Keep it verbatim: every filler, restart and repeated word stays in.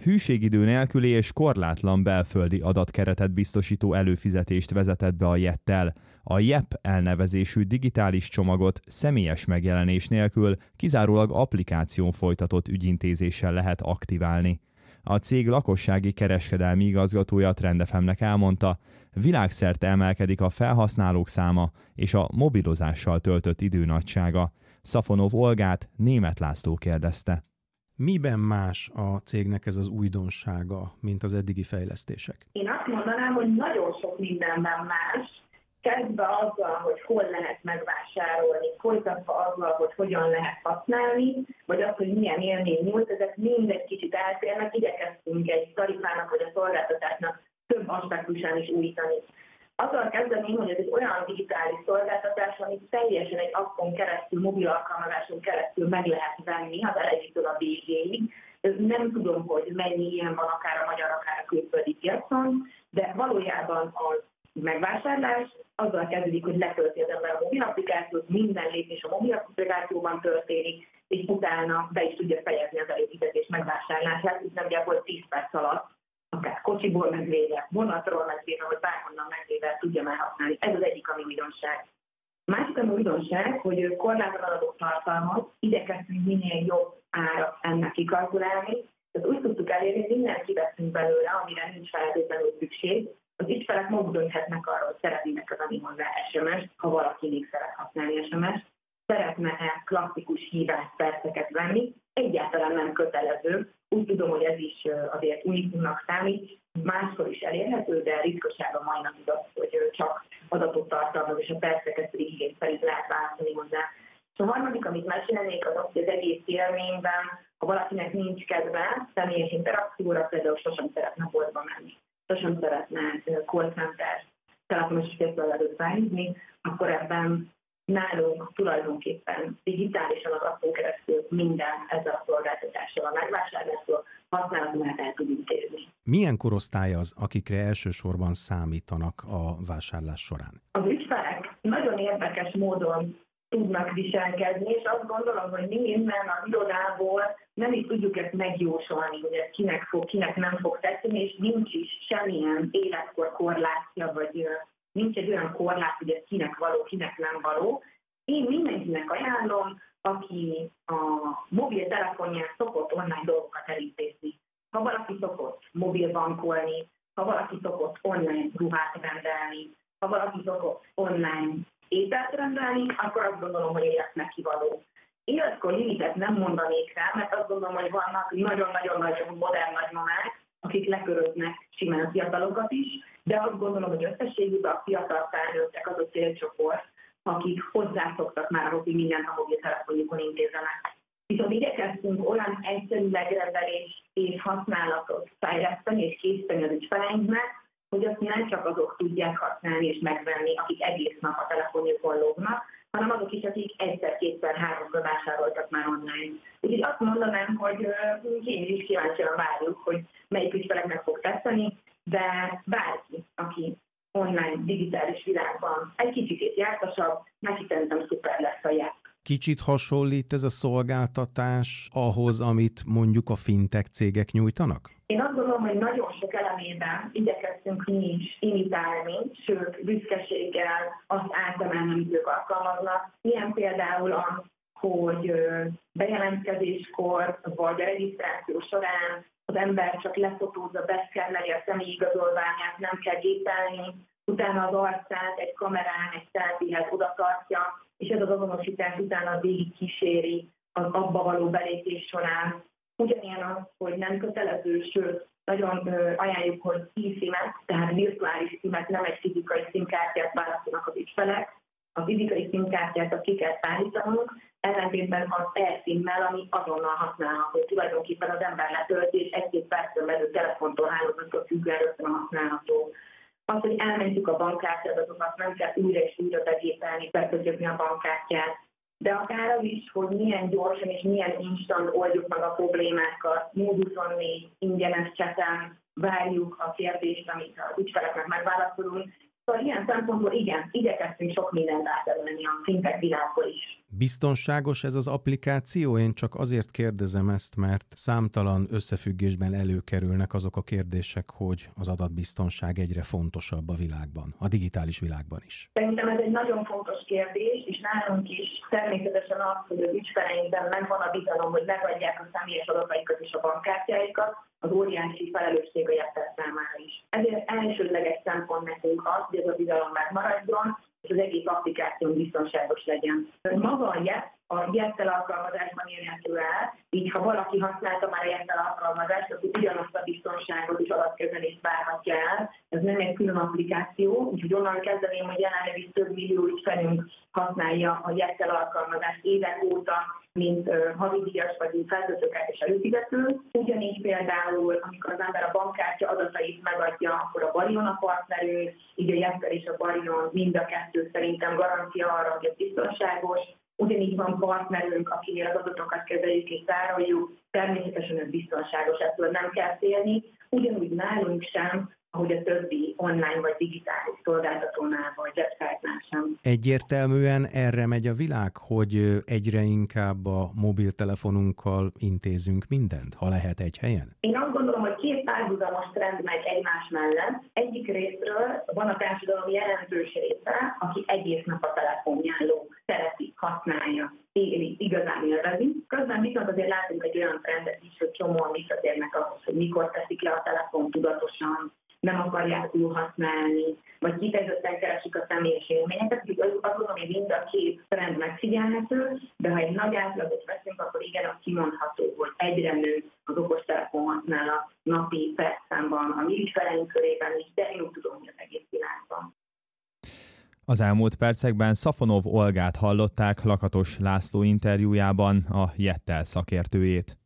Hűségidő nélküli és korlátlan belföldi adatkeretet biztosító előfizetést vezetett be a Jettel. A jé e pé elnevezésű digitális csomagot személyes megjelenés nélkül kizárólag applikáción folytatott ügyintézéssel lehet aktiválni. A cég lakossági kereskedelmi igazgatója a Trend ef em-nek elmondta, világszerte emelkedik a felhasználók száma és a mobilozással töltött idő nagysága. Szafonov Olgát Németh László kérdezte. Miben más a cégnek ez az újdonsága, mint az eddigi fejlesztések? Én azt mondanám, hogy nagyon sok mindenben más, kezdve azzal, hogy hol lehet megvásárolni, folytatva azzal, hogy hogyan lehet használni, vagy az, hogy milyen élmény nyújt, ezek mind egy kicsit eltérnek, igyekeztünk egy tarifának vagy a szolgáltatásnak több aspektusán is újítani. Azzal kezdeném, hogy ez egy olyan digitális szolgáltatás, amit teljesen egy appon keresztül, mobil alkalmazáson keresztül meg lehet venni az elejétől a végéig. Nem tudom, hogy mennyi ilyen van akár a magyar, akár a külföldi piacon, de valójában az megvásárlás azzal kezdődik, hogy letölti az ember a mobil applikációt, minden lépés a mobil applikációban történik, és utána be is tudja fejezni az előfizetés megvásárlását, így nagyjából tíz perc alatt, akár kocsiból megvéve, vonatról megvéve, vagy bárhonnan megvéve tudja már használni. Ez az egyik, ami újdonság. A másik, ami újdonság, hogy korlátlan adott tartalmat igyekeztünk minél jobb árat ennek kikalkulálni. Tehát úgy tudtuk elérni, hogy mindent kiveszünk belőle, amire nincs feltétlenül szükség. Az ügyfelek maguk dönthetnek arról, hogy szeretnének adni hozzá es em es-t, ha valaki még szeret használni es em es-t. Szeretne-e klasszikus hívás perceket venni? Egyáltalán nem kötelező. Úgy tudom, hogy ez is azért unikumnak számít, máskor is elérhető, de ritkasága mai napig az, hogy csak adatot tartalmaz, és a perceket pedig igény szerint lehet választani hozzá. És a harmadik, amit mesélnék, az az, hogy az egész élményben, ha valakinek nincs kedve személyes interakcióra, például sosem szeretne boltba menni, sosem szeretne call center telefonos félszolgálatot felhívni, akkor ebben nálunk tulajdonképpen digitálisan az appon keresztül minden ezzel a szolgáltatással, a megvásárlástól használaton el tud intézni. Milyen korosztály az, akikre elsősorban számítanak a vásárlás során? Az ügyfelek nagyon érdekes módon tudnak viselkedni, és azt gondolom, hogy mi innen az irodából nem is tudjuk ezt megjósolni, hogy ez kinek fog, kinek nem fog tetszeni, és nincs is semmilyen életkor korlátja, vagy nincs egy olyan korlát, hogy ez kinek való, kinek nem való. Én mindenkinek ajánlom, aki a mobiltelefonján szokott online dolgokat elintézni. Ha valaki szokott mobilbankolni, ha valaki szokott online ruhát rendelni, ha valaki szokott online ételt rendelni, akkor azt gondolom, hogy élet neki való. Életkor limitet nem mondanék rá, mert azt gondolom, hogy vannak nagyon-nagyon-nagyon modern nagymamák, akik leköröznek simán fiatalokat is, de azt gondolom, hogy összességében a fiatal felnőttek az a célcsoport, akik hozzászoktak már, hogy mindent a mobiltelefonjukon intézenek. Viszont igyekeztünk olyan egyszerű megrendelés és használatot fejleszteni és készíteni az ügyfeleinknek, hogy azt nem csak azok tudják használni és megvenni, akik egész nap a telefonjukon lógnak, hanem azok is, akik egyszer, kétszer, háromszor vásároltak már online. Úgyhogy azt mondanám, hogy én is kíváncsian várjuk, hogy melyik ügyfeleknek fog tetszeni, de bárki, aki online, digitális világban egy kicsit jártasabb, neki szerintem szuper lesz a jár. Kicsit hasonlít ez a szolgáltatás ahhoz, amit mondjuk a fintech cégek nyújtanak? Én azt gondolom, hogy nagyon sok elemében igyekeztünk mi is imitálni, sőt, büszkeséggel azt átemelni, amit ők alkalmaznak. Ilyen például az, hogy bejelentkezéskor vagy a regisztráció során az ember csak lefotózza, beszkenneli a személyi igazolványát, nem kell gépelni, utána az arcát egy kamerán, egy selfie-hez oda tartja, és ez az azonosítás utána végig kíséri az abba való belépés során. Ugyanilyen az, hogy nem kötelező, sőt, nagyon ajánljuk, hogy e-SIM-et, tehát virtuális SIM-et, nem egy fizikai SIM-kártyát választanak az ügyfelek. A fizikai SIM-kártyát azt ki kell szállítanunk, ellentétben az e-SIM-mel, ami azonnal használható. Tulajdonképpen az ember letölti, és egy-két percen belül telefontól, hálózattól függően rögtön használható. Az, hogy elmentjük a bankkártyadatokat, nem kell újra és újra begépelni, betöltjük a bankkártyát. De akár az is, hogy milyen gyorsan és milyen instant oldjuk meg a problémákat, Mód huszonnégy ingyenes cseten várjuk a kérdést, amit az ügyfeleknek megválaszolunk. Szóval ilyen szempontból igen, igyekeztünk sok mindent átemelni a fintech világból is. Biztonságos ez az applikáció? Én csak azért kérdezem ezt, mert számtalan összefüggésben előkerülnek azok a kérdések, hogy az adatbiztonság egyre fontosabb a világban, a digitális világban is. Szerintem ez egy nagyon fontos kérdés, és nálunk is természetesen az, hogy az ügyfeleinkben megvan a bizalom, hogy megadják a személyes adataikat és a bankkártyáikat, az óriási felelősség a Yettel számára is. Ezért elsődleges szempont nekünk az, hogy ez a bizalom megmaradjon, és az egész applikáció biztonságos legyen. Maga a Yett, a Yettel alkalmazásban érhető el, így ha valaki használta már a Yettel alkalmazást, akkor ugyanazt a biztonságot és adatkezelést várhatja el. Ez nem egy külön applikáció, úgyhogy onnan kezdeném, hogy jelenleg is több millió ügyfelünk használja a Yettel alkalmazást évek óta, mint uh, havidíjas vagy mint feltöltőkártyás előfizető. Ugyanígy például, amikor az ember a bankkártya adatait megadja, akkor a Barion a partnerünk, így a Yettel és a Barion mind a kettő szerintem garancia arra, hogy ez biztonságos. Ugyanígy van partnerünk, akinél az adatokat kezeljük és tároljuk, természetesen ez biztonságos, ettől nem kell félni. Ugyanúgy nálunk sem, ahogy a többi online vagy digitális szolgáltatónál vagy website-nál sem. Egyértelműen erre megy a világ, hogy egyre inkább a mobiltelefonunkkal intézünk mindent, ha lehet egy helyen? Én azt gondolom, hogy két párhuzamos trend megy egymás mellett. Egyik részről van a társadalom jelentős része, aki egész nap a telefonján lóg, szereti, használja, éli, igazán élvezi. Közben viszont azért látunk egy olyan trendet is, hogy csomóan visszatérnek ahhoz, hogy mikor teszik le a telefon tudatosan, nem akarják túl használni, vagy kifejezetten keresik a személyes élményeket. Úgyhogy azt gondolom, hogy mind a két trend megfigyelhető, de ha egy nagy átlagot veszünk, akkor igen, az kimondható, hogy egyre nő az okostelefon használat napi percszámban, a mi ügyfeleink körében is, de én úgy tudom, hogy az egész világban. Az elmúlt percekben Szafonov Olgát hallották Lakatos László interjújában, a Yettel szakértőjét.